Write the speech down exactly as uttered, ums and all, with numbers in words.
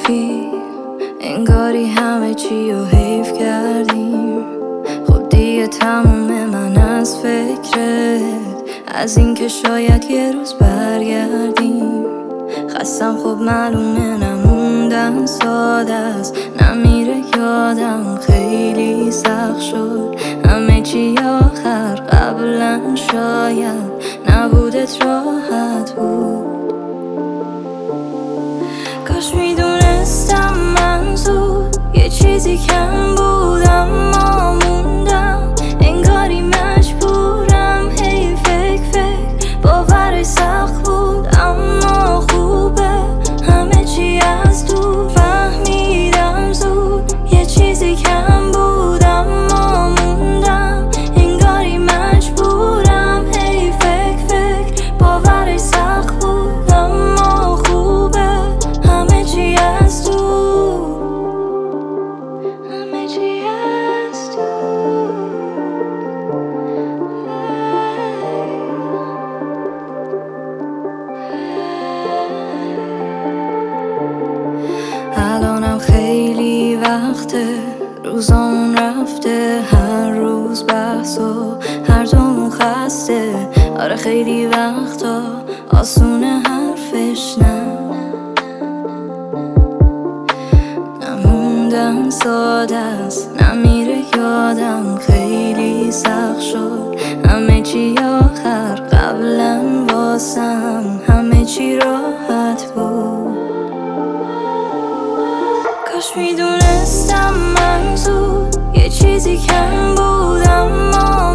چی انگاری همه چی رو حیف کردیم. خب دیگه تموم من از فکرت، از اینکه شاید یه روز برگردیم. خستم خب معلومه نموندم ساده است، نمیره یادم خیلی سخت شد همه چی آخر. قبلا شاید نبودت راحت بود. کاش میدونستم من زود یه چیزی کم بود، اما موندم انگاری مجبورم. هی فکر فکر باورش سخت بود، اما خوبه همه چی از دور. فهمیدم زود یه چیزی کم بود، اما موندم انگاری مجبورم. هی فکر فکر باورش سخت بود، اما خوبه همه چی از دور. همه چی از دور. الانم خیلی وقته روزامون رفته، هر روز بحث و هر دومون خسته. آره خیلی وقتا آسونه حرفش نه، نموندم ساده است، نمیره یادم خیلی سخت شد همه چی آخر. قبلا واسم همه چی راحت بود. کاش میدونستم من زود یه چیزی کم بود، اما